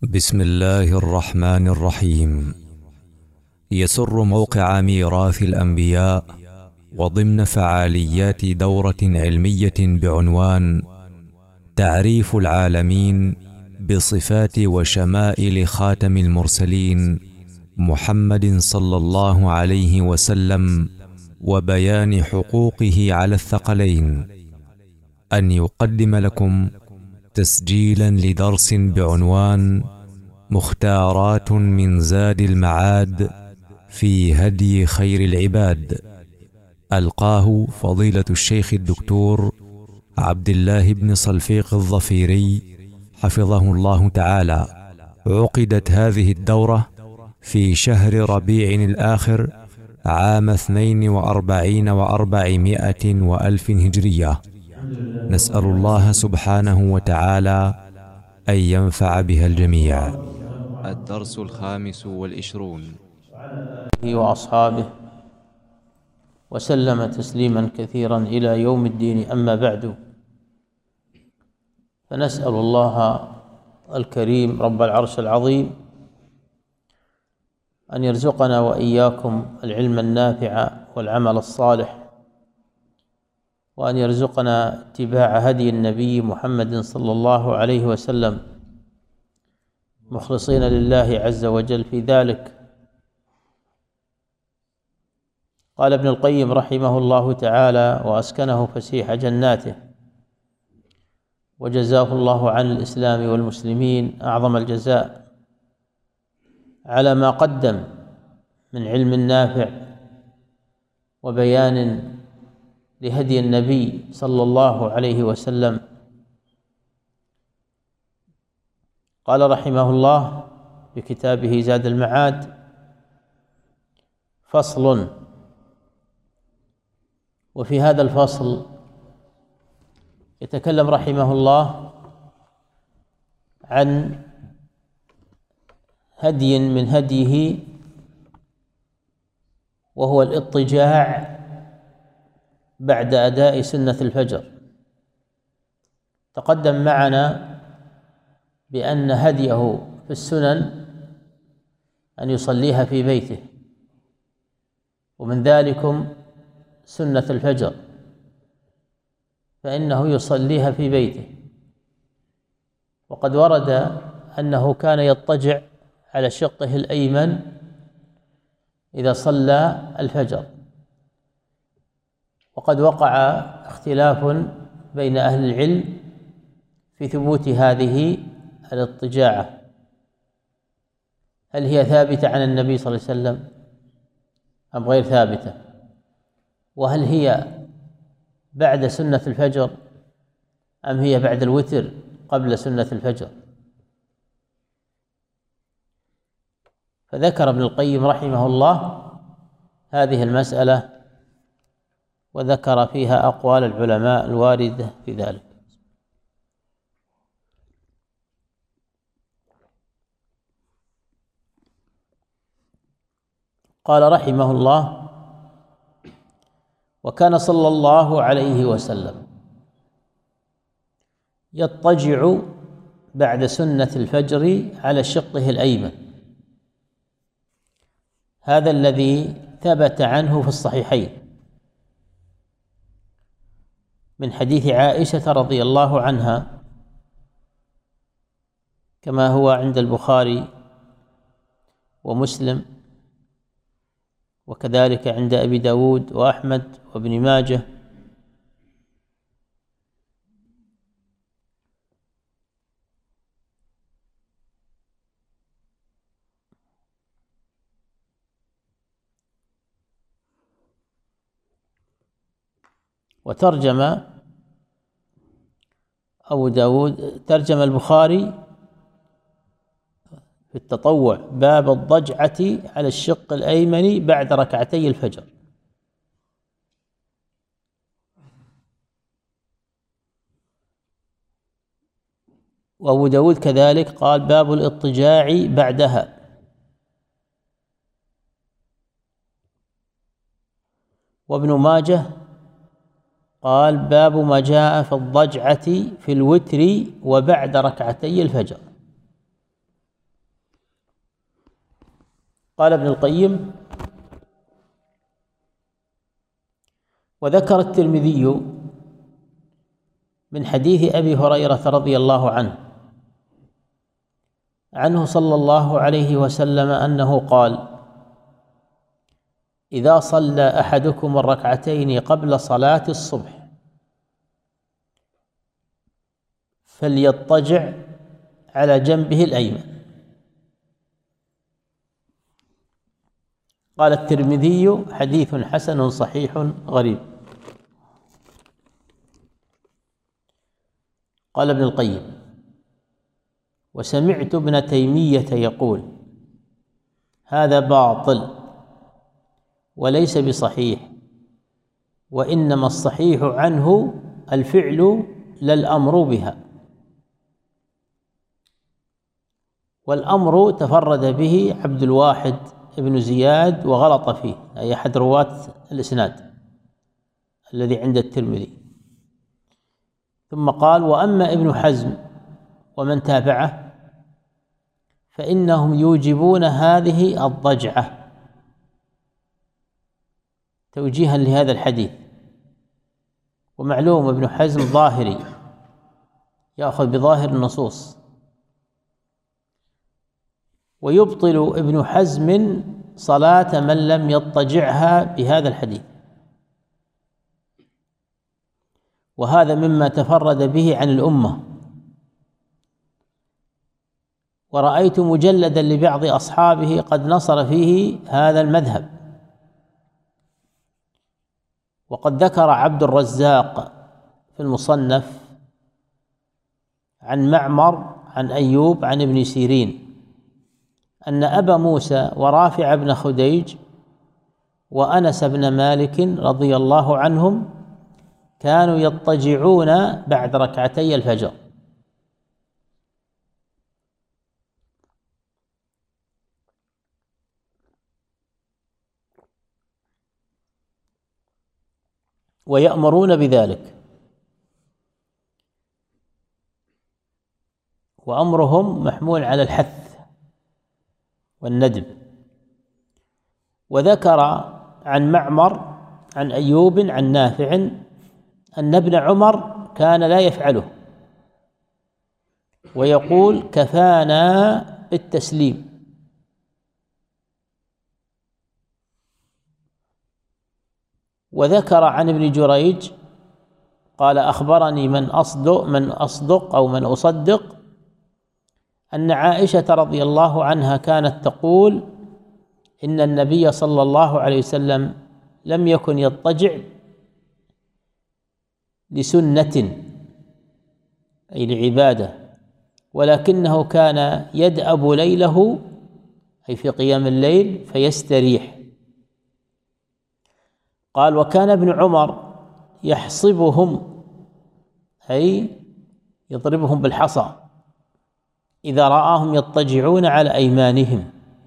بسم الله الرحمن الرحيم. يسر موقع ميراث الأنبياء وضمن فعاليات دورة علمية بعنوان تعريف العالمين بصفات وشمائل خاتم المرسلين محمد صلى الله عليه وسلم وبيان حقوقه على الثقلين، أن يقدم لكم تسجيلا لدرس بعنوان مختارات من زاد المعاد في هدي خير العباد، ألقاه فضيلة الشيخ الدكتور عبد الله بن صلفيق الظفيري حفظه الله تعالى. عقدت هذه الدورة في شهر ربيع الآخر عام 42 و400 وألف هجرية. نسأل الله سبحانه وتعالى أن ينفع بها الجميع. الدرس 25 وأصحابه وسلم تسليما كثيرا إلى يوم الدين. أما بعد، فنسأل الله الكريم رب العرش العظيم أن يرزقنا وإياكم العلم النافع والعمل الصالح، وأن يرزقنا اتباع هدي النبي محمد صلى الله عليه وسلم مخلصين لله عز وجل في ذلك. قال ابن القيم رحمه الله تعالى وأسكنه فسيح جناته، وجزاه الله عن الإسلام والمسلمين أعظم الجزاء على ما قدم من علم نافع وبيان لهدي النبي صلى الله عليه وسلم. قال رحمه الله بكتابه زاد المعاد: فصل. وفي هذا الفصل يتكلم رحمه الله عن هدي من هديه، وهو الاضطجاع بعد أداء سنة الفجر. تقدم معنا بأن هديه في السنن أن يصليها في بيته، ومن ذلكم سنة الفجر، فإنه يصليها في بيته. وقد ورد أنه كان يضطجع على شقه الأيمن إذا صلى الفجر، وقد وقع اختلاف بين أهل العلم في ثبوت هذه الاضطجاعة، هل هي ثابتة عن النبي صلى الله عليه وسلم أم غير ثابتة، وهل هي بعد سنة الفجر أم هي بعد الوتر قبل سنة الفجر. فذكر ابن القيم رحمه الله هذه المسألة، وذكر فيها أقوال العلماء الواردة في ذلك. قال رحمه الله: وكان صلى الله عليه وسلم يضطجع بعد سنة الفجر على شقه الأيمن، هذا الذي ثبت عنه في الصحيحين من حديث عائشة رضي الله عنها، كما هو عند البخاري ومسلم، وكذلك عند أبي داود وأحمد وابن ماجه. وترجم أبو داود، ترجم البخاري في التطوع: باب الضجعة على الشق الأيمن بعد ركعتي الفجر. وأبو داود كذلك قال: باب الاضطجاع بعدها. وابن ماجه قال: باب ما جاء في الضجعة في الوتر وبعد ركعتي الفجر. قال ابن القيم: وذكر الترمذي من حديث أبي هريرة رضي الله عنه صلى الله عليه وسلم أنه قال: إذا صلى أحدكم الركعتين قبل صلاة الصبح فليضطجع على جنبه الأيمن. قال الترمذي: حديث حسن صحيح غريب. قال ابن القيم: وسمعت ابن تيمية يقول: هذا باطل وليس بصحيح، وإنما الصحيح عنه الفعل لا الأمر بها. والأمر تفرد به عبد الواحد ابن زياد وغلط فيه، أي أحد رواة الإسناد الذي عند الترمذي. ثم قال: وأما ابن حزم ومن تابعه فإنهم يوجبون هذه الضجعة توجيها لهذا الحديث. ومعلوم ابن حزم ظاهري يأخذ بظاهر النصوص، ويبطل ابن حزم صلاة من لم يضطجعها بهذا الحديث، وهذا مما تفرد به عن الأمة. ورأيت مجلدا لبعض أصحابه قد نصر فيه هذا المذهب. وقد ذكر عبد الرزاق في المصنف عن معمر عن أيوب عن ابن سيرين أن أبا موسى ورافع بن خديج وأنس بن مالك رضي الله عنهم كانوا يضطجعون بعد ركعتي الفجر. ويأمرون بذلك، وأمرهم محمول على الحث والندب. وذكر عن معمر عن أيوب عن نافع أن ابن عمر كان لا يفعله، ويقول: كفانا بالتسليم. وذكر عن ابن جريج قال: أخبرني من أصدق أن عائشة رضي الله عنها كانت تقول: إن النبي صلى الله عليه وسلم لم يكن يضطجع لسنة أي لعبادة، ولكنه كان يدأب ليله أي في قيام الليل فيستريح. قال: وكان ابن عمر يحصبهم أي يضربهم بالحصى إذا رآهم يضطجعون على أيمانهم.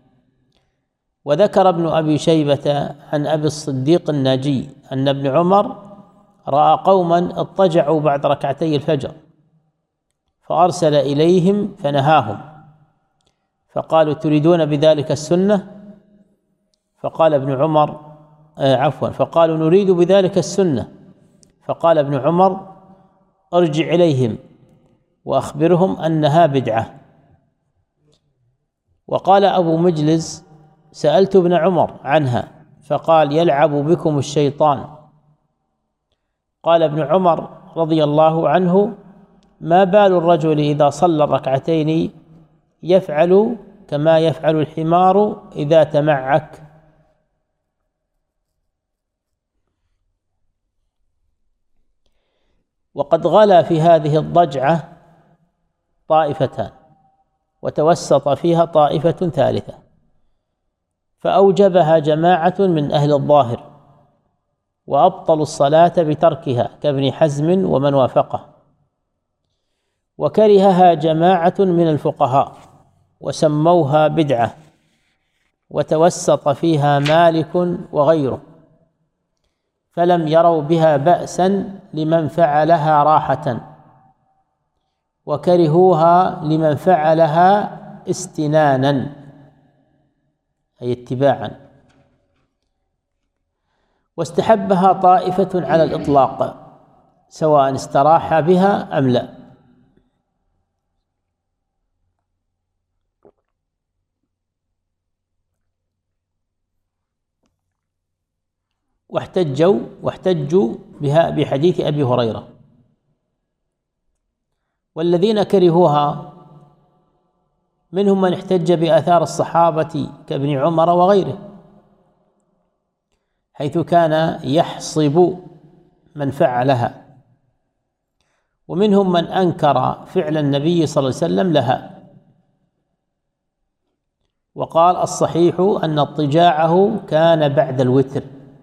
وذكر ابن أبي شيبة عن أبي الصديق الناجي أن ابن عمر رأى قوما اضطجعوا بعد ركعتي الفجر فأرسل إليهم فنهاهم، فقالوا: تريدون بذلك السنة؟ فقال ابن عمر فقالوا: نريد بذلك السنة. فقال ابن عمر: ارجع إليهم وأخبرهم أنها بدعة. وقال أبو مجلس: سألت ابن عمر عنها فقال: يلعب بكم الشيطان. قال ابن عمر رضي الله عنه: ما بال الرجل إذا صلى الركعتين يفعل كما يفعل الحمار إذا تمعك. وقد غلا في هذه الضجعة طائفتان، وتوسط فيها طائفة ثالثة، فأوجبها جماعة من أهل الظاهر وأبطلوا الصلاة بتركها كابن حزم ومن وافقه، وكرهها جماعة من الفقهاء وسموها بدعة، وتوسط فيها مالك وغيره، فلم يروا بها بأسا لمن فعلها راحة، وكرهوها لمن فعلها استنانا أي اتباعا. واستحبها طائفة على الإطلاق سواء استراح بها أم لا. واحتجوا بها بحديث أبي هريرة. والذين كرهوها منهم من احتج بآثار الصحابة كابن عمر وغيره، حيث كان يحصب من فعلها، ومنهم من أنكر فعل النبي صلى الله عليه وسلم لها، وقال الصحيح أن اضطجاعه كان بعد الوتر،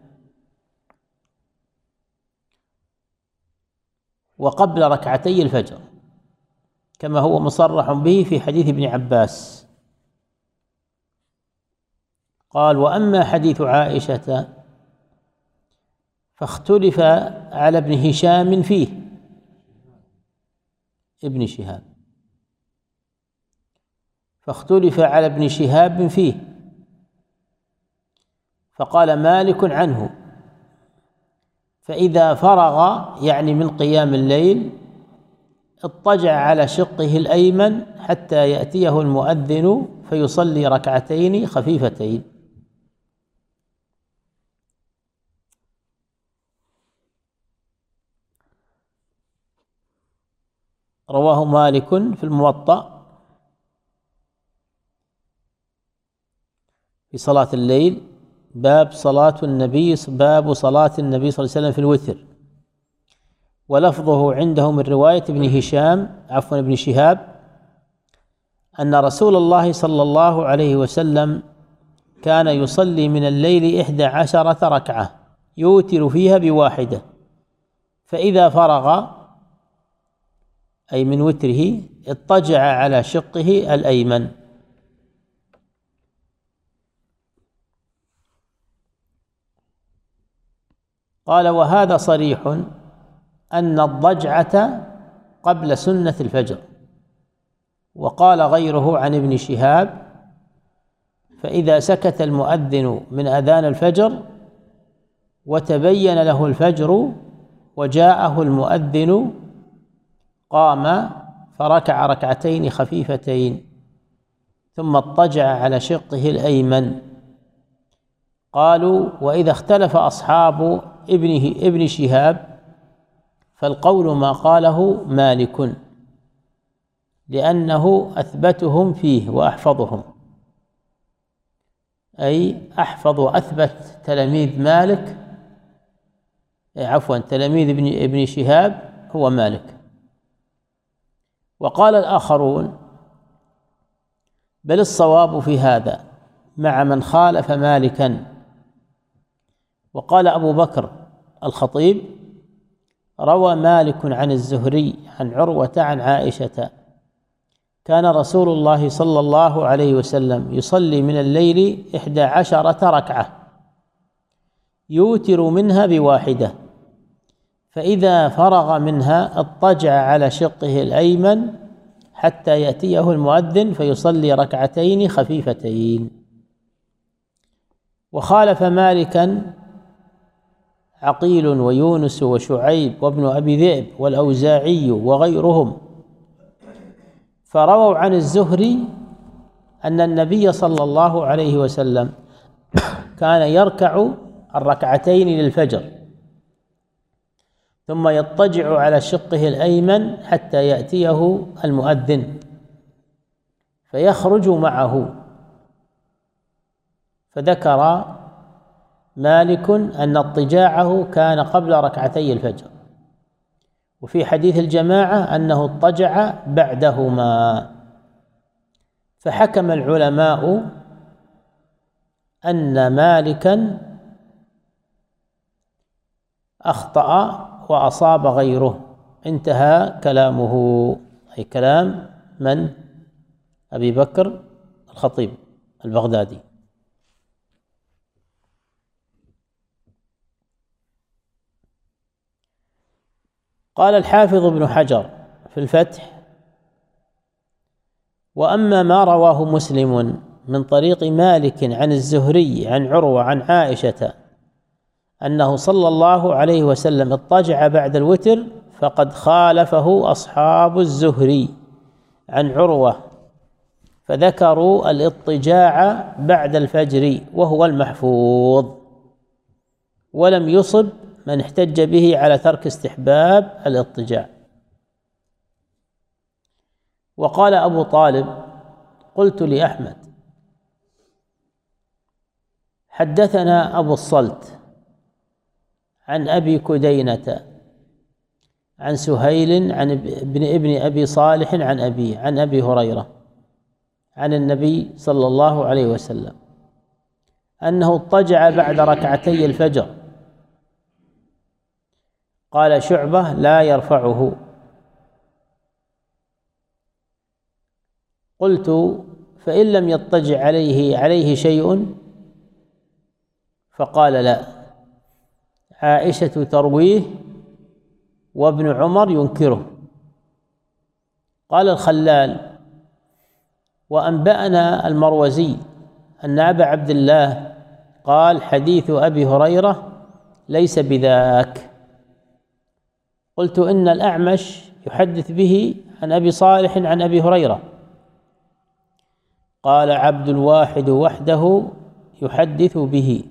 وقبل ركعتي الفجر، كما هو مصرح به في حديث ابن عباس. قال: وأما حديث عائشة فاختلف على ابن هشام فيه، ابن شهاب، فاختلف على ابن شهاب فيه، فقال مالك عنه: فإذا فرغ، يعني من قيام الليل، اضطجع على شقه الأيمن حتى يأتيه المؤذن فيصلي ركعتين خفيفتين. رواه مالك في الموطأ في صلاة الليل، باب صلاة النبي صلى الله عليه وسلم في الوتر، ولفظه عنده من رواية ابن شهاب أن رسول الله صلى الله عليه وسلم كان يصلي من الليل 11 ركعة يوتر فيها بواحدة، فإذا فرغ، أي من وتره، اضطجع على شقه الأيمن. قال: وهذا صريح أن الضجعة قبل سنة الفجر. وقال غيره عن ابن شهاب: فإذا سكت المؤذن من أذان الفجر وتبين له الفجر وجاءه المؤذن قام فركع ركعتين خفيفتين ثم اضطجع على شقه الأيمن. قالوا: وإذا اختلف أصحاب ابن شهاب فالقول ما قاله مالك، لأنه أثبتهم فيه وأحفظهم، أي أحفظ وأثبت تلاميذ مالك، تلاميذ ابن شهاب هو مالك. وقال الآخرون: بل الصواب في هذا مع من خالف مالكا. وقال أبو بكر الخطيب: روى مالك عن الزهري عن عروة عن عائشة: كان رسول الله صلى الله عليه وسلم يصلي من الليل 11 ركعة يوتر منها بواحدة، فإذا فرغ منها اضطجع على شقه الأيمن حتى يأتيه المؤذن فيصلي ركعتين خفيفتين. وخالف مالكا عقيل ويونس وشعيب وابن أبي ذئب والأوزاعي وغيرهم، فرووا عن الزهري أن النبي صلى الله عليه وسلم كان يركع الركعتين للفجر ثم يضطجع على شقه الأيمن حتى يأتيه المؤذن فيخرج معه. فذكر مالك أن اضطجاعه كان قبل ركعتي الفجر، وفي حديث الجماعة أنه اضطجع بعدهما. فحكم العلماء أن مالكا أخطأ وأصاب غيره. انتهى كلامه، أي كلام من؟ أبي بكر الخطيب البغدادي. قال الحافظ ابن حجر في الفتح: وأما ما رواه مسلم من طريق مالك عن الزهري عن عروة عن عائشة أنه صلى الله عليه وسلم اضطجع بعد الوتر فقد خالفه أصحاب الزهري عن عروة فذكروا الاضطجاع بعد الفجر وهو المحفوظ، ولم يصب من احتج به على ترك استحباب الاضطجاع. وقال أبو طالب: قلت لأحمد: حدثنا أبو الصلت عن أبي كدينة عن سهيل عن ابن أبي صالح عن أبيه عن أبي هريرة عن النبي صلى الله عليه وسلم أنه اضطجع بعد ركعتي الفجر. قال شعبة: لا يرفعه. قلت: فإن لم يضطجع عليه شيء؟ فقال: لا، عائشة ترويه وابن عمر ينكره. قال الخلال: وأنبأنا المروزي أن أبا عبد الله قال: حديث أبي هريرة ليس بذاك. قلت: إن الأعمش يحدث به عن أبي صالح عن أبي هريرة. قال: عبد الواحد وحده يحدث به.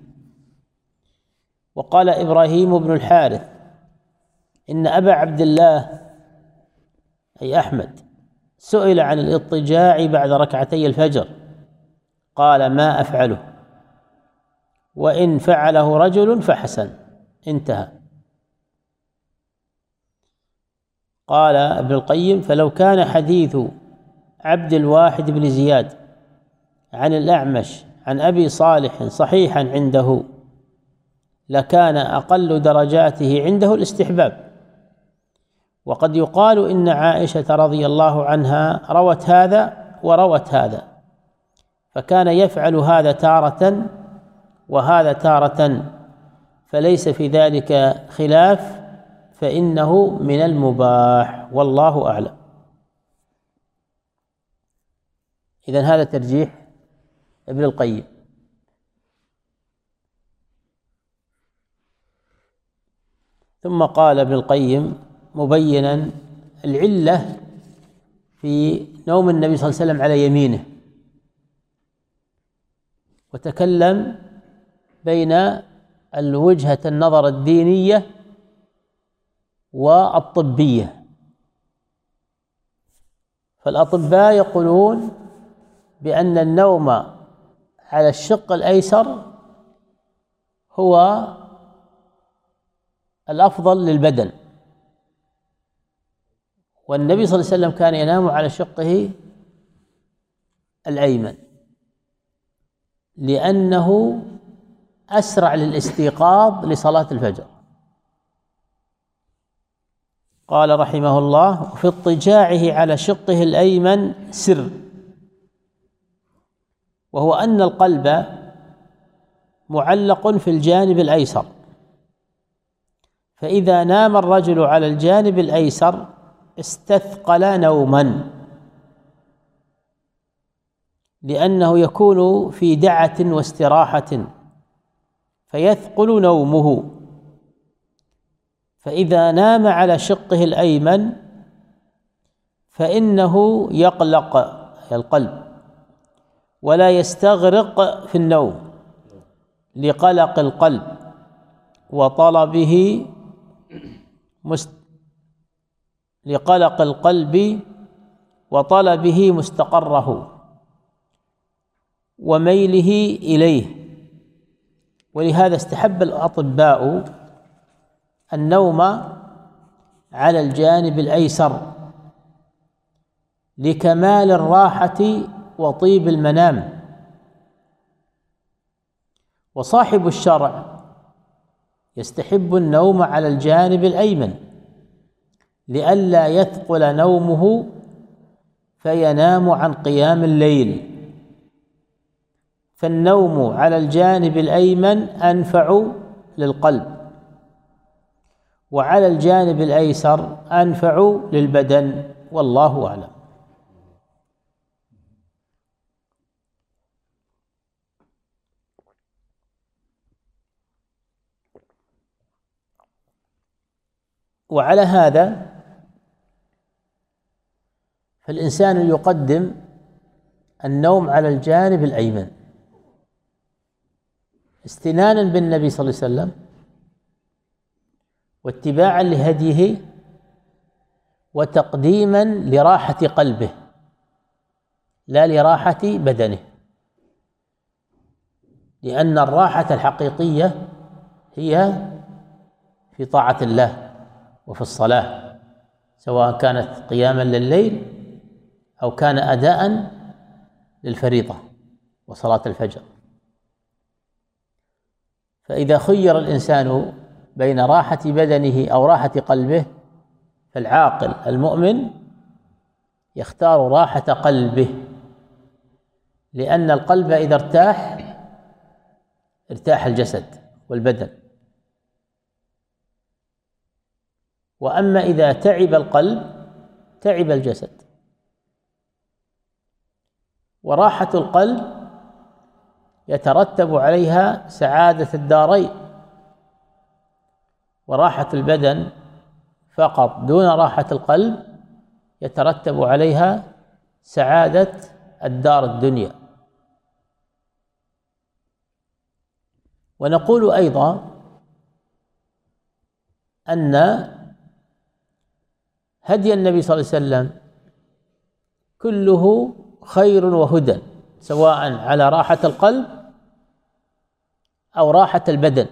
وقال إبراهيم بن الحارث: إن أبا عبد الله أي أحمد سئل عن الاضطجاع بعد ركعتي الفجر قال: ما أفعله، وإن فعله رجل فحسن. انتهى. قال ابن القيم: فلو كان حديث عبد الواحد بن زياد عن الأعمش عن أبي صالح صحيحا عنده لكان أقل درجاته عنده الاستحباب. وقد يقال إن عائشة رضي الله عنها روت هذا وروت هذا، فكان يفعل هذا تارة وهذا تارة، فليس في ذلك خلاف، فإنه من المباح، والله أعلم. إذن هذا ترجيح ابن القيم. ثم قال ابن القيم مبينا العلة في نوم النبي صلى الله عليه وسلم على يمينه، وتكلم بين الوجهة النظر الدينية والطبية. فالأطباء يقولون بأن النوم على الشق الأيسر هو الأفضل للبدن، والنبي صلى الله عليه وسلم كان ينام على شقه الأيمن لأنه أسرع للاستيقاظ لصلاة الفجر. قال رحمه الله: في اضطجاعه على شقه الأيمن سر، وهو أن القلب معلق في الجانب الأيسر، فإذا نام الرجل على الجانب الأيسر استثقل نوما، لأنه يكون في دعة واستراحة فيثقل نومه. فإذا نام على شقه الأيمن فإنه يقلق القلب ولا يستغرق في النوم لقلق القلب وطلبه لقلق القلب وطلبه مستقره وميله إليه. ولهذا استحب الأطباء النوم على الجانب الأيسر لكمال الراحة وطيب المنام. وصاحب الشرع يستحب النوم على الجانب الأيمن لئلا يثقل نومه فينام عن قيام الليل، فالنوم على الجانب الأيمن أنفع للقلب، وعلى الجانب الأيسر أنفع للبدن، والله أعلم. وعلى هذا فالإنسان يقدم النوم على الجانب الأيمن استنانا بالنبي صلى الله عليه وسلم واتباعا لهديه وتقديما لراحة قلبه لا لراحة بدنه، لأن الراحة الحقيقية هي في طاعة الله وفي الصلاة، سواء كانت قياما لليل أو كان أداء للفريضة وصلاة الفجر. فإذا خير الإنسان بين راحة بدنه أو راحة قلبه فالعاقل المؤمن يختار راحة قلبه، لأن القلب إذا ارتاح الجسد والبدن، وأما إذا تعب القلب تعب الجسد. وراحة القلب يترتب عليها سعادة الدارين، وراحة البدن فقط دون راحة القلب يترتب عليها سعادة الدار الدنيا. ونقول أيضا أن هدي النبي صلى الله عليه وسلم كله خير وهدى، سواء على راحة القلب أو راحة البدن،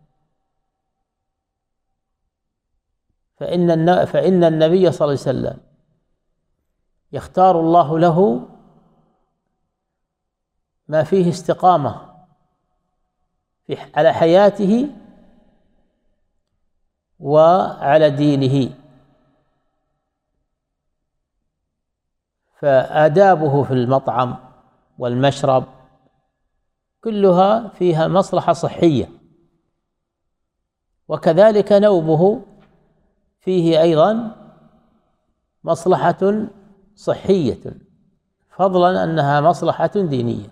فإن النبي صلى الله عليه وسلم يختار الله له ما فيه استقامة على حياته وعلى دينه، فآدابه في المطعم والمشرب كلها فيها مصلحة صحية، وكذلك نومه فيه أيضا مصلحة صحية، فضلا أنها مصلحة دينية.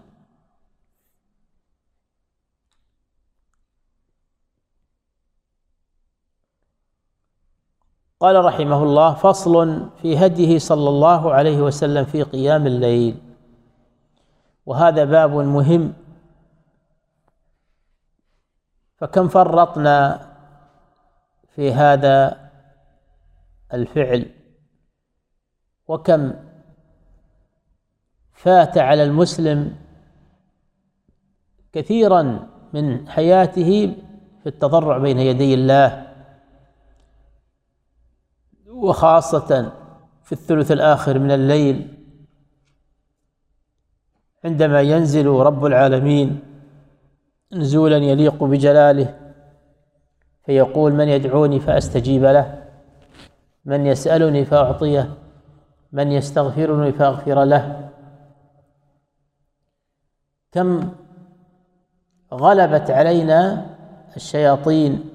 قال رحمه الله: فصل في هديه صلى الله عليه وسلم في قيام الليل. وهذا باب مهم، فكم فرطنا في هذا الفعل، وكم فات على المسلم كثيرا من حياته في التضرع بين يدي الله، وخاصة في الثلث الآخر من الليل عندما ينزل رب العالمين نزولا يليق بجلاله فيقول: من يدعوني فأستجيب له، من يسألني فأعطيه، من يستغفرني فأغفر له. كم غلبت علينا الشياطين،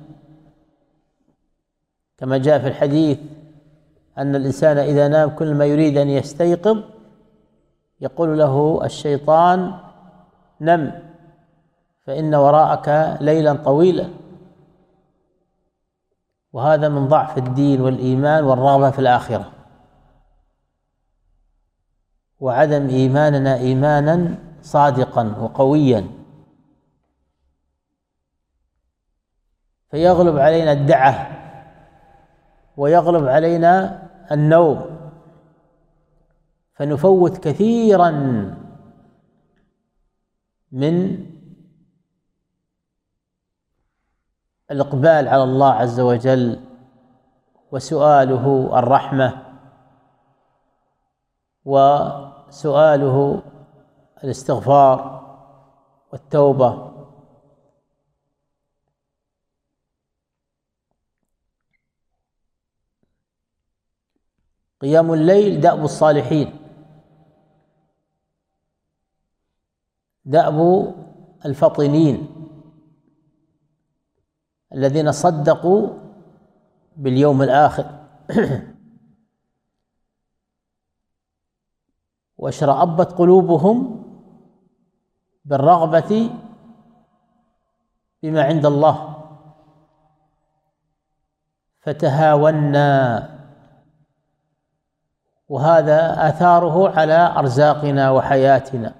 كما جاء في الحديث أن الإنسان إذا نام كل ما يريد أن يستيقظ يقول له الشيطان: نم فإن وراءك ليلا طويلا. وهذا من ضعف الدين والإيمان والرغبة في الآخرة، وعدم إيماننا إيمانا صادقا وقويا، فيغلب علينا الدعة ويغلب علينا النوم، فنفوت كثيرا من الإقبال على الله عز وجل وسؤاله الرحمة وسؤاله الاستغفار والتوبة. قيام الليل دأب الصالحين، دأب الفطنين الذين صدقوا باليوم الآخر واشرأبت قلوبهم بالرغبة بما عند الله، فتهاونا، وهذا آثاره على أرزاقنا وحياتنا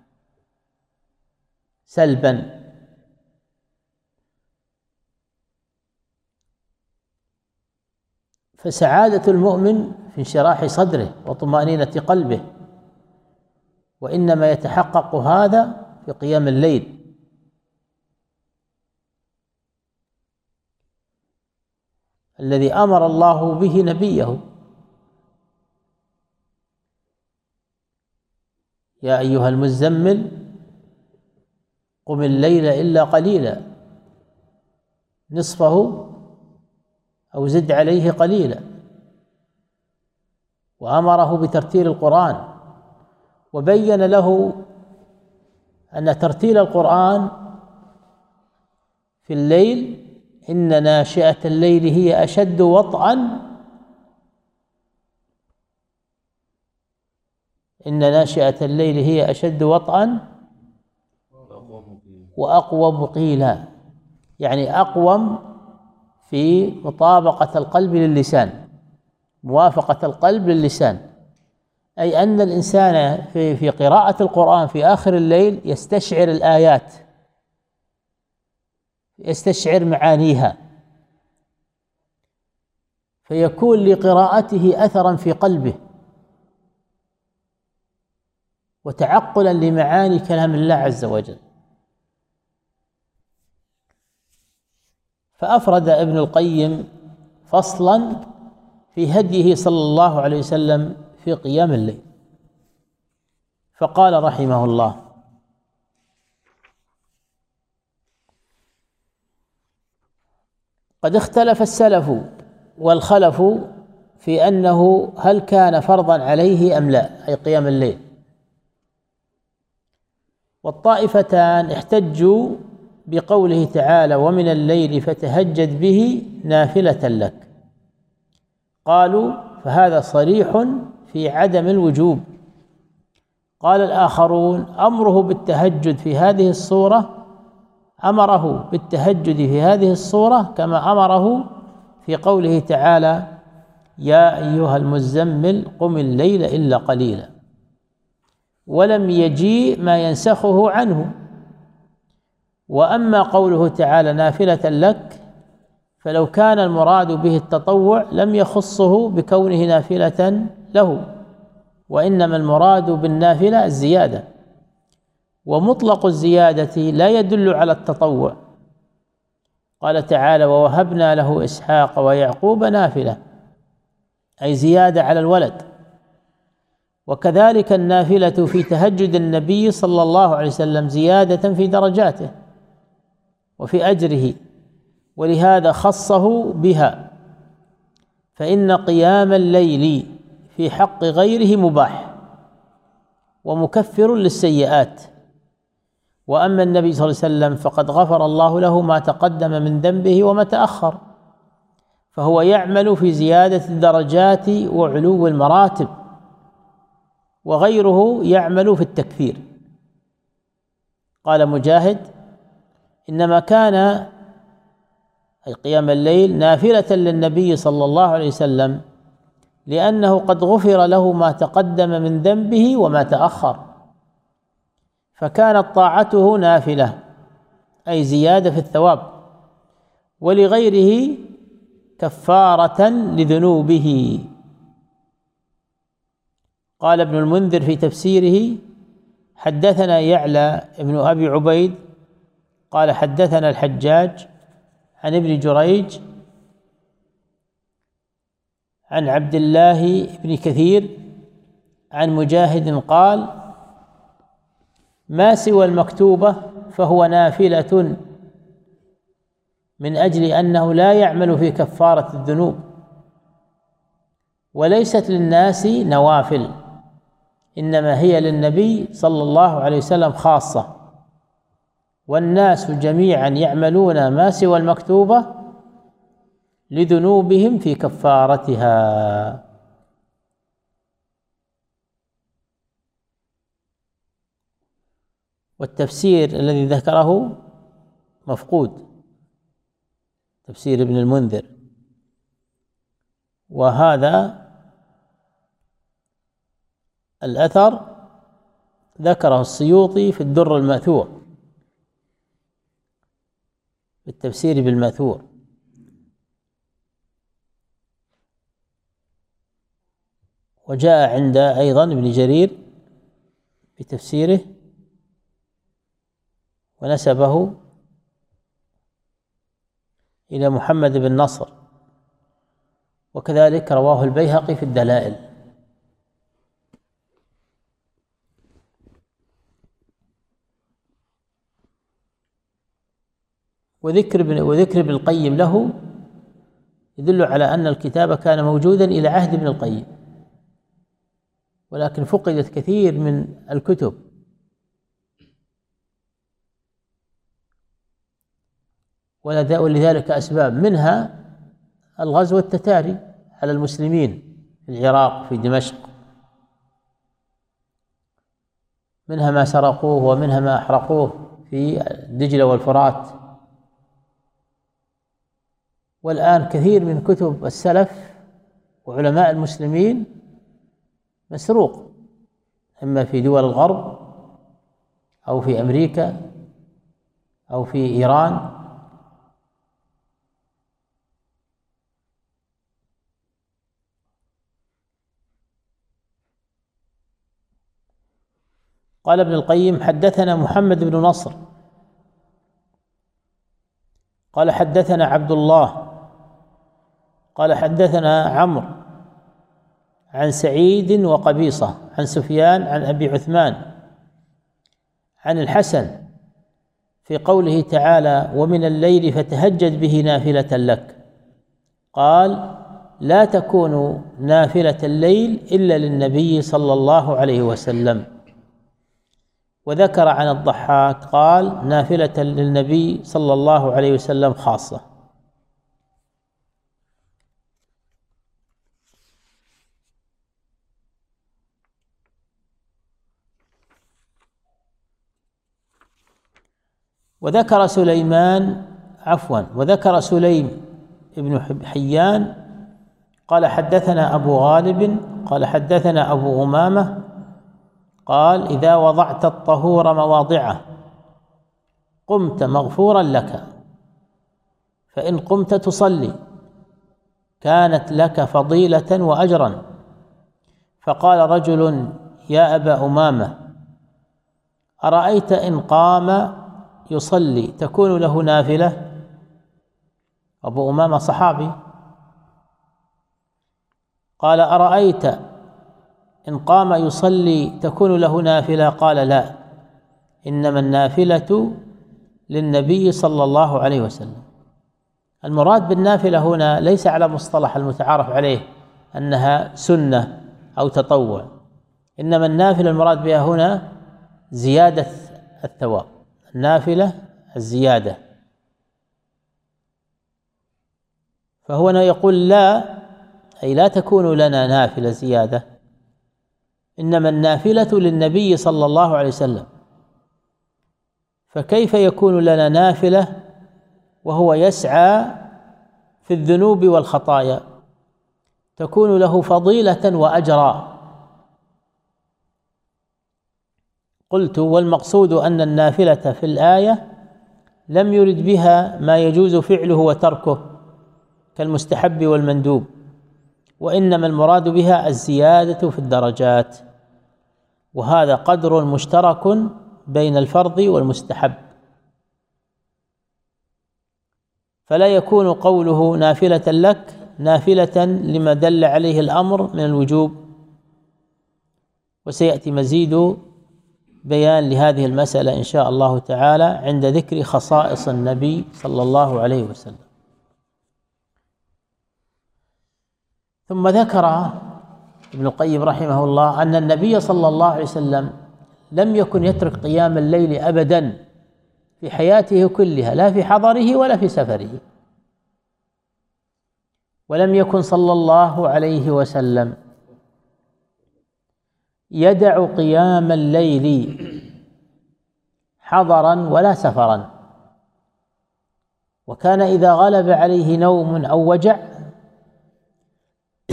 سلبا. فسعادة المؤمن في انشراح صدره وطمأنينة قلبه، وإنما يتحقق هذا في قيام الليل. الذي أمر الله به نبيه: يا أيها المزمل قم الليل إلا قليلا نصفه أو زد عليه قليلا، وأمره بترتيل القرآن، وبين له أن ترتيل القرآن في الليل إن ناشئة الليل هي أشد وطئا، إن ناشئة الليل هي أشد وطئا وأقوم قيلا، يعني أقوم في مطابقة القلب للسان، موافقة القلب للسان، أي أن الإنسان في قراءة القرآن في آخر الليل يستشعر الآيات، يستشعر معانيها، فيكون لقراءته أثرا في قلبه وتعقلا لمعاني كلام الله عز وجل. فأفرد ابن القيم فصلا في هديه صلى الله عليه وسلم في قيام الليل، فقال رحمه الله: قد اختلف السلف والخلف في أنه هل كان فرضا عليه أم لا، أي قيام الليل. والطائفتان احتجوا بقوله تعالى: ومن الليل فتهجد به نافلة لك، قالوا فهذا صريح في عدم الوجوب. قال الآخرون: أمره بالتهجد في هذه الصورة، أمره بالتهجد في هذه الصورة كما أمره في قوله تعالى: يا أيها المزمل قم الليل إلا قليلا، ولم يجيء ما ينسخه عنه. وأما قوله تعالى نافلة لك، فلو كان المراد به التطوع لم يخصه بكونه نافلة له، وإنما المراد بالنافلة الزيادة، ومطلق الزيادة لا يدل على التطوع. قال تعالى: ووهبنا له إسحاق ويعقوب نافلة، أي زيادة على الولد. وكذلك النافلة في تهجد النبي صلى الله عليه وسلم زيادة في درجاته وفي أجره، ولهذا خصه بها، فإن قيام الليل في حق غيره مباح ومكفر للسيئات. وأما النبي صلى الله عليه وسلم فقد غفر الله له ما تقدم من ذنبه وما تأخر، فهو يعمل في زيادة الدرجات وعلو المراتب، وغيره يعمل في التكفير. قال مجاهد: إنما كان قيام الليل نافلة للنبي صلى الله عليه وسلم لأنه قد غفر له ما تقدم من ذنبه وما تأخر، فكانت طاعته نافلة أي زيادة في الثواب، ولغيره كفارة لذنوبه. قال ابن المنذر في تفسيره: حدثنا يعلى ابن أبي عبيد قال حدثنا الحجاج عن ابن جريج عن عبد الله بن كثير عن مجاهد قال: ما سوى المكتوبة فهو نافلة، من أجل أنه لا يعمل في كفارة الذنوب، وليست للناس نوافل، إنما هي للنبي صلى الله عليه وسلم خاصة، والناس جميعا يعملون ما سوى المكتوبة لذنوبهم في كفارتها. والتفسير الذي ذكره مفقود، تفسير ابن المنذر، وهذا الأثر ذكره السيوطي في الدر المأثور بالتفسير بالمأثور. وجاء عند أيضا ابن جرير بتفسيره ونسبه إلى محمد بن نصر، وكذلك رواه البيهقي في الدلائل. وذكر ابن القيم له يدل على أن الكتاب كان موجودا إلى عهد ابن القيم، ولكن فقدت كثير من الكتب، ولذلك أسباب، منها الغزو التتاري على المسلمين في العراق في دمشق، منها ما سرقوه ومنها ما أحرقوه في دجلة والفرات. والآن كثير من كتب السلف وعلماء المسلمين مسروق، إما في دول الغرب أو في أمريكا أو في إيران. قال ابن القيم: حدثنا محمد بن نصر قال حدثنا عبد الله قال حدثنا عمرو عن سعيد وقبيصة عن سفيان عن أبي عثمان عن الحسن في قوله تعالى: ومن الليل فتهجد به نافلة لك. قال: لا تكون نافلة الليل إلا للنبي صلى الله عليه وسلم. وذكر عن الضحاك قال: نافلة للنبي صلى الله عليه وسلم خاصة. وذكر سليم ابن حيان قال حدثنا أبو غالب قال حدثنا أبو أمامة قال: إذا وضعت الطهور مواضعه قمت مغفورا لك، فإن قمت تصلي كانت لك فضيلة وأجرا. فقال رجل: يا أبا أمامة، أرأيت إن قام يصلي تكون له نافلة؟ أبو أمامة صحابي. قال: أرأيت إن قام يصلي تكون له نافلة؟ قال: لا، إنما النافلة للنبي صلى الله عليه وسلم. المراد بالنافلة هنا ليس على مصطلح المتعارف عليه أنها سنة أو تطوع، إنما النافلة المراد بها هنا زيادة الثواب، النافلة الزيادة. فهو يقول: لا، أي لا تكون لنا نافلة زيادة، إنما النافلة للنبي صلى الله عليه وسلم. فكيف يكون لنا نافلة وهو يسعى في الذنوب والخطايا؟ تكون له فضيلة وأجرا. قلت: والمقصود أن النافلة في الآية لم يرد بها ما يجوز فعله وتركه كالمستحب والمندوب، وإنما المراد بها الزيادة في الدرجات، وهذا قدر مشترك بين الفرض والمستحب، فلا يكون قوله نافلة لك نافلة لما دل عليه الأمر من الوجوب. وسيأتي مزيد بيان لهذه المسألة إن شاء الله تعالى عند ذكر خصائص النبي صلى الله عليه وسلم. ثم ذكر ابن القيم رحمه الله أن النبي صلى الله عليه وسلم لم يكن يترك قيام الليل أبدا في حياته كلها، لا في حضره ولا في سفره، ولم يكن صلى الله عليه وسلم يدع قيام الليل حضرا ولا سفرا، وكان إذا غلب عليه نوم أو وجع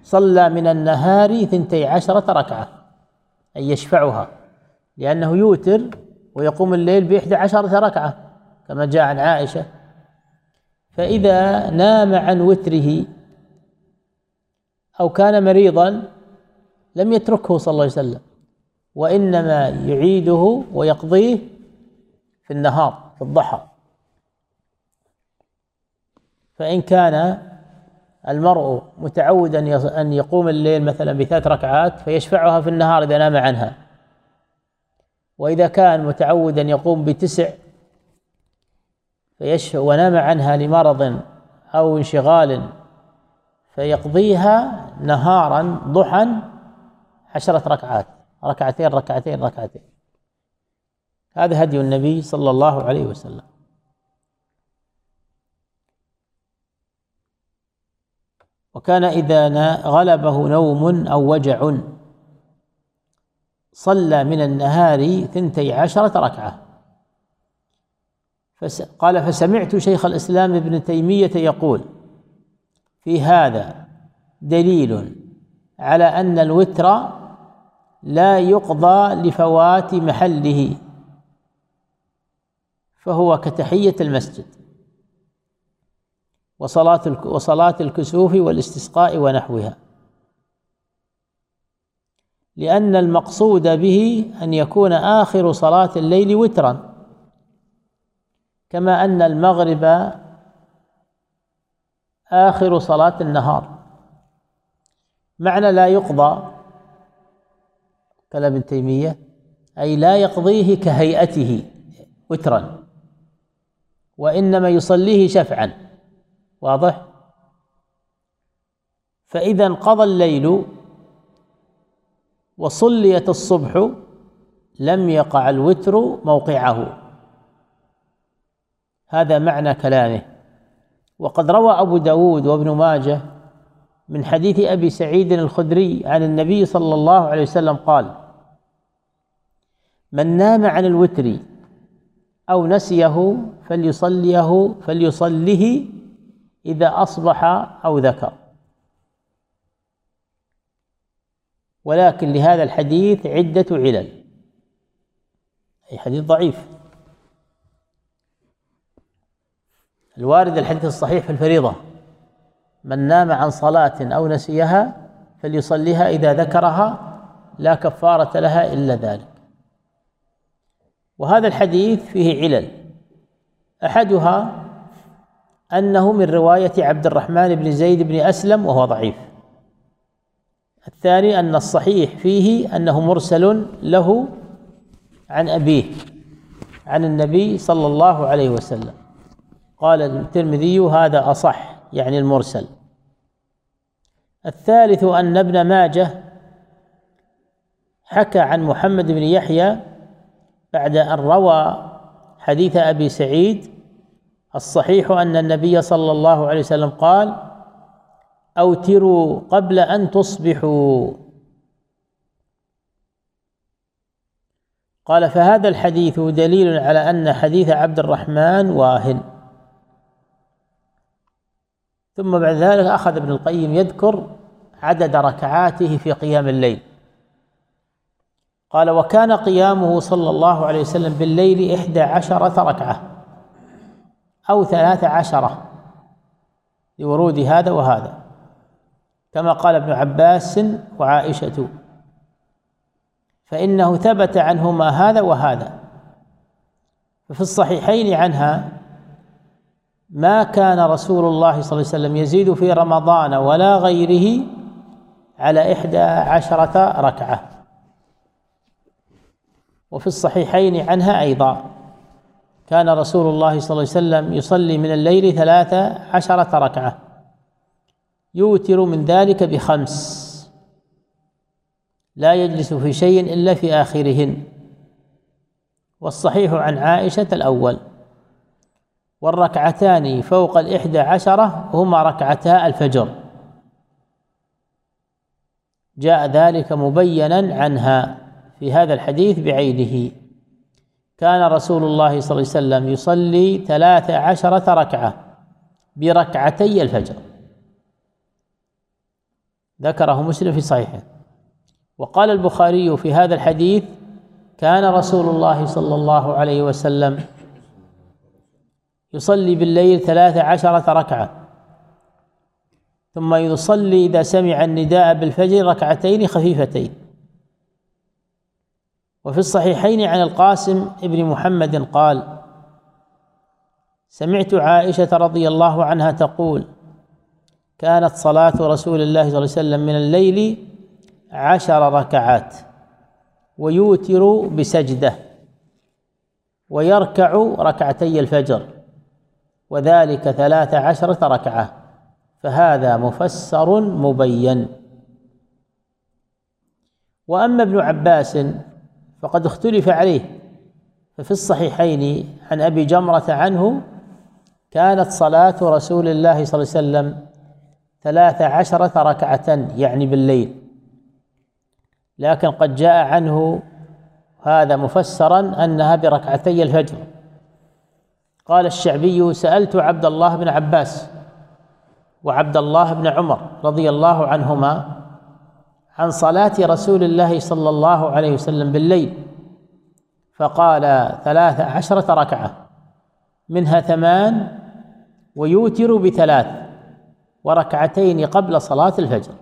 صلى من النهار 12 ركعة، أي يشفعها، لأنه يوتر ويقوم الليل ب11 ركعة كما جاء عن عائشة. فإذا نام عن وتره أو كان مريضا لم يتركه صلى الله عليه وسلم، وإنما يعيده ويقضيه في النهار في الضحى. فإن كان المرء متعودا أن يقوم الليل مثلا ب3 ركعات فيشفعها في النهار إذا نام عنها، وإذا كان متعودا يقوم ب9 ونام عنها لمرض أو انشغال فيقضيها نهارا ضحى 10 ركعات، ركعتين ركعتين ركعتين. هذا هدي النبي صلى الله عليه وسلم. وكان إذا غلبه نوم أو وجع صلى من النهار 12 ركعة. قال: فسمعت شيخ الإسلام ابن تيمية يقول: في هذا دليل على أن الوتر لا يقضى لفوات محله، فهو كتحية المسجد وصلاة الكسوف والاستسقاء ونحوها، لأن المقصود به أن يكون آخر صلاة الليل وترا، كما أن المغرب آخر صلاة النهار. معنى لا يقضى كلام ابن تيمية أي لا يقضيه كهيئته وترا، وإنما يصليه شفعا. واضح؟ فإذا انقضى الليل وصليت الصبح لم يقع الوتر موقعه. هذا معنى كلامه. وقد روى أبو داود وابن ماجه من حديث أبي سعيد الخدري عن النبي صلى الله عليه وسلم قال: من نام عن الوتر أو نسيه فليصليه إذا أصبح أو ذكر. ولكن لهذا الحديث عدة علل، أي حديث ضعيف. الوارد الحديث الصحيح في الفريضة: من نام عن صلاة أو نسيها فليصليها إذا ذكرها لا كفارة لها إلا ذلك. وهذا الحديث فيه علل، أحدها أنه من رواية عبد الرحمن بن زيد بن أسلم وهو ضعيف. الثاني أن الصحيح فيه أنه مرسل له عن أبيه عن النبي صلى الله عليه وسلم. قال الترمذي: هذا أصح، يعني المرسل. الثالث أن ابن ماجه حكى عن محمد بن يحيى بعد أن روى حديث أبي سعيد: الصحيح أن النبي صلى الله عليه وسلم قال: أوتروا قبل أن تصبحوا. قال: فهذا الحديث دليل على أن حديث عبد الرحمن واهن. ثم بعد ذلك أخذ ابن القيم يذكر عدد ركعاته في قيام الليل. قال: وكان قيامه صلى الله عليه وسلم بالليل 11 ركعة أو 13 لورود هذا وهذا، كما قال ابن عباس وعائشة، فإنه ثبت عنهما هذا وهذا. ففي الصحيحين عنها: ما كان رسول الله صلى الله عليه وسلم يزيد في رمضان ولا غيره على 11 ركعة. وفي الصحيحين عنها أيضا: كان رسول الله صلى الله عليه وسلم يصلي من الليل 13 ركعة يوتر من ذلك ب5، لا يجلس في شيء إلا في آخرهن. والصحيح عن عائشة الأول. والركعتان فوق 11 هما ركعتا الفجر، جاء ذلك مبينا عنها في هذا الحديث بعينه: كان رسول الله صلى الله عليه وسلم يصلي 13 ركعة بركعتي الفجر. ذكره مسلم في صحيحه. وقال البخاري في هذا الحديث: كان رسول الله صلى الله عليه وسلم يصلي بالليل 13 ركعة، ثم يصلي إذا سمع النداء بالفجر ركعتين خفيفتين. وفي الصحيحين عن القاسم ابن محمد قال: سمعت عائشة رضي الله عنها تقول: كانت صلاة رسول الله صلى الله عليه وسلم من الليل 10 ركعات، ويوتر بسجدة، ويركع ركعتي الفجر، وذلك 13 ركعة، فهذا مفسر مبين. وأما ابن عباس فقد اختلف عليه، ففي الصحيحين عن أبي جمرة عنه: كانت صلاة رسول الله صلى الله عليه وسلم 13 ركعة، يعني بالليل، لكن قد جاء عنه هذا مفسرا أنها بركعتي الفجر. قال الشعبي: سألت عبد الله بن عباس وعبد الله بن عمر رضي الله عنهما عن صلاة رسول الله صلى الله عليه وسلم بالليل، فقال: 13 ركعة، منها 8 ويوتر ب3 وركعتين قبل صلاة الفجر.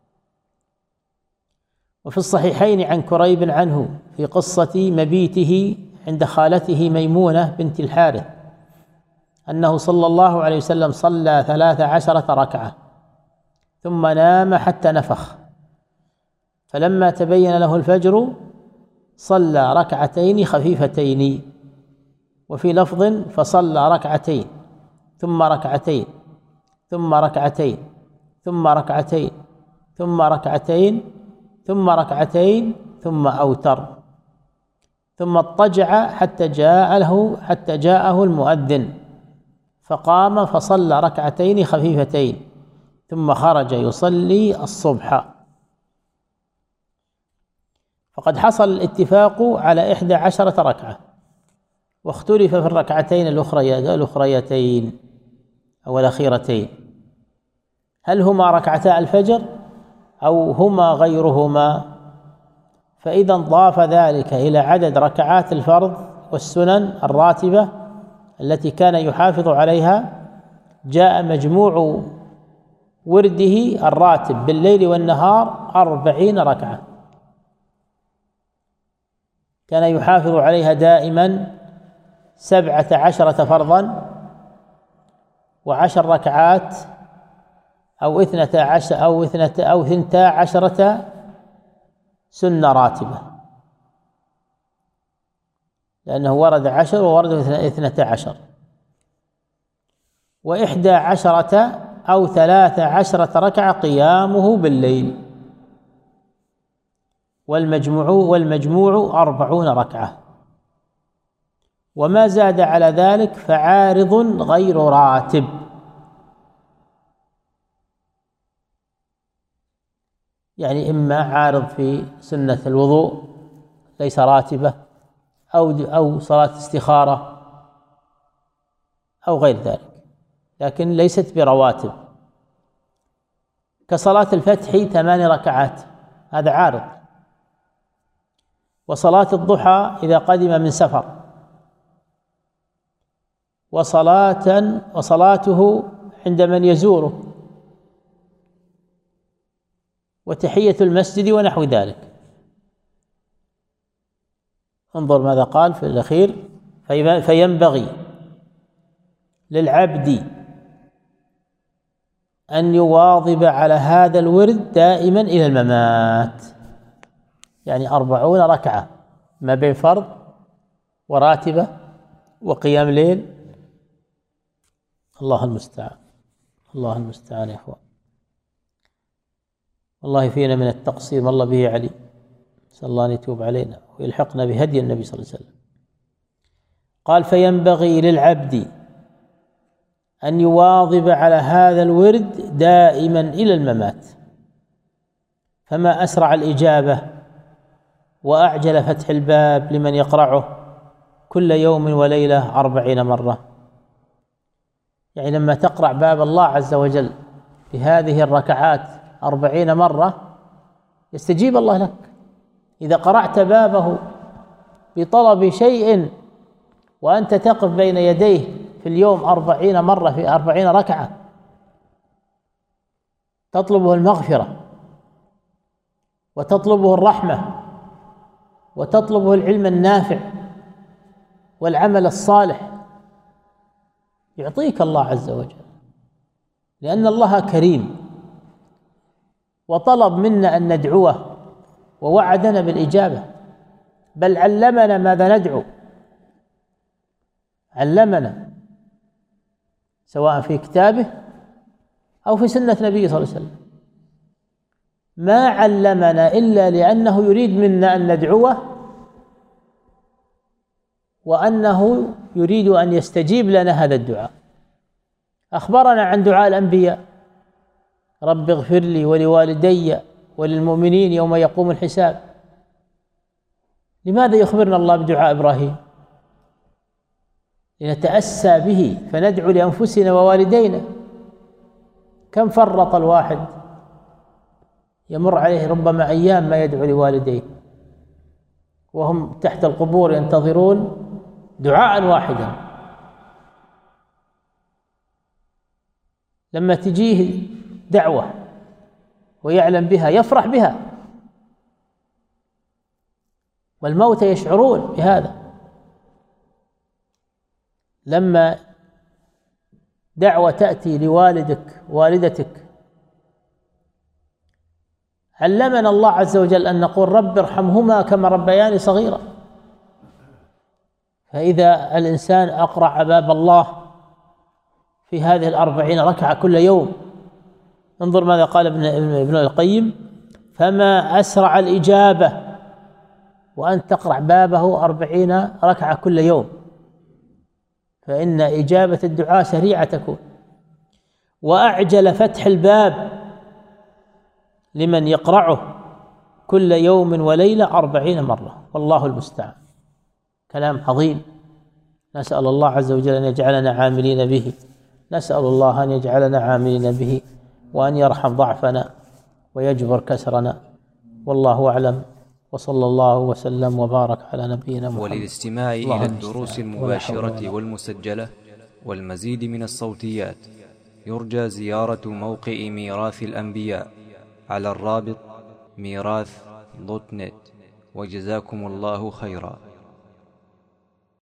وفي الصحيحين عن كريب عنه في قصة مبيته عند خالته ميمونة بنت الحارث أنه صلى الله عليه وسلم صلى 13 ركعة ثم نام حتى نفخ، فلما تبين له الفجر صلى ركعتين خفيفتين. وفي لفظ: فصلى ركعتين ثم ركعتين ثم ركعتين ثم ركعتين ثم ركعتين ثم ركعتين ثم أوتر، ثم اضطجع حتى جاءه المؤذن، فقام فصلى ركعتين خفيفتين، ثم خرج يصلي الصبح. فقد حصل الاتفاق على 11 ركعة، واختلف في الركعتين الأخريتين أو الأخيرتين، هل هما ركعتا الفجر أو هما غيرهما؟ فإذا ضاف ذلك إلى عدد ركعات الفرض والسنن الراتبة التي كان يحافظ عليها، جاء مجموع ورده الراتب بالليل والنهار 40 ركعة، كان يحافظ عليها دائما 17 فرضا و10 ركعات أو 12 سنة راتبة، لأنه ورد 10 وورد 12، و11 أو 13 ركعة قيامه بالليل، والمجموع 40 ركعة. وما زاد على ذلك فعارض غير راتب، يعني إما عارض في سنة الوضوء ليس راتبة، أو صلاة استخارة أو غير ذلك، لكن ليست برواتب، كصلاة الفتح 8 ركعات، هذا عارض. وصلاة الضحى إذا قدم من سفر، وصلاته عند من يزوره، وتحية المسجد ونحو ذلك. انظر ماذا قال في الأخير: فينبغي للعبد أن يواظب على هذا الورد دائما إلى الممات، يعني 40 ركعة ما بين فرض وراتبة وقيام ليل. الله المستعان، الله المستعان يا أخوان، والله فينا من التقصير ما الله به علي، نسأل الله أن يتوب علينا ويلحقنا بهدي النبي صلى الله عليه وسلم. قال: فينبغي للعبد أن يواظب على هذا الورد دائما إلى الممات، فما أسرع الإجابة وأعجل فتح الباب لمن يقرعه كل يوم وليلة 40 مرة. يعني لما تقرع باب الله عز وجل بهذه الركعات 40 مرة يستجيب الله لك. إذا قرعت بابه بطلب شيء وأنت تقف بين يديه في اليوم 40 مرة في 40 ركعة تطلبه المغفرة وتطلبه الرحمة وتطلبه العلم النافع والعمل الصالح، يعطيك الله عز وجل، لأن الله كريم وطلب منا أن ندعوه ووعدنا بالإجابة، بل علمنا ماذا ندعو، علمنا سواء في كتابه أو في سنة نبيه صلى الله عليه وسلم، ما علمنا إلا لأنه يريد منا أن ندعوه وأنه يريد أن يستجيب لنا هذا الدعاء. أخبرنا عن دعاء الأنبياء: رب اغفر لي ولوالدي وللمؤمنين يوم يقوم الحساب. لماذا يخبرنا الله بدعاء إبراهيم؟ لنتأسى به فندعو لأنفسنا ووالدينا. كم فرط الواحد يمر عليه ربما أيام ما يدعو لوالديه وهم تحت القبور ينتظرون دعاء واحدا، لما تجيه دعوة ويعلم بها يفرح بها، والموتى يشعرون بهذا. لما دعوة تأتي لوالدك والدتك علمنا الله عز وجل أن نقول رب ارحمهما كما ربياني صغيرا. فإذا الإنسان أقرع باب الله في هذه 40 ركعة كل يوم، انظر ماذا قال ابن القيم: فما أسرع الإجابة وأن تقرع بابه 40 ركعة كل يوم، فإن إجابة الدعاء سريعة تكون، وأعجل فتح الباب لمن يقرعه كل يوم وليلة 40 مرة، والله المستعان. كلام عظيم، نسأل الله عز وجل أن يجعلنا عاملين به، نسأل الله أن يجعلنا عاملين به وأن يرحم ضعفنا ويجبر كسرنا، والله أعلم، وصلى الله وسلم وبارك على نبينا محمد. وللاستماع إلى الدروس المباشرة والمسجلة والمزيد من الصوتيات يرجى زيارة موقع ميراث الأنبياء على الرابط ميراث.net. وجزاكم الله خيرا.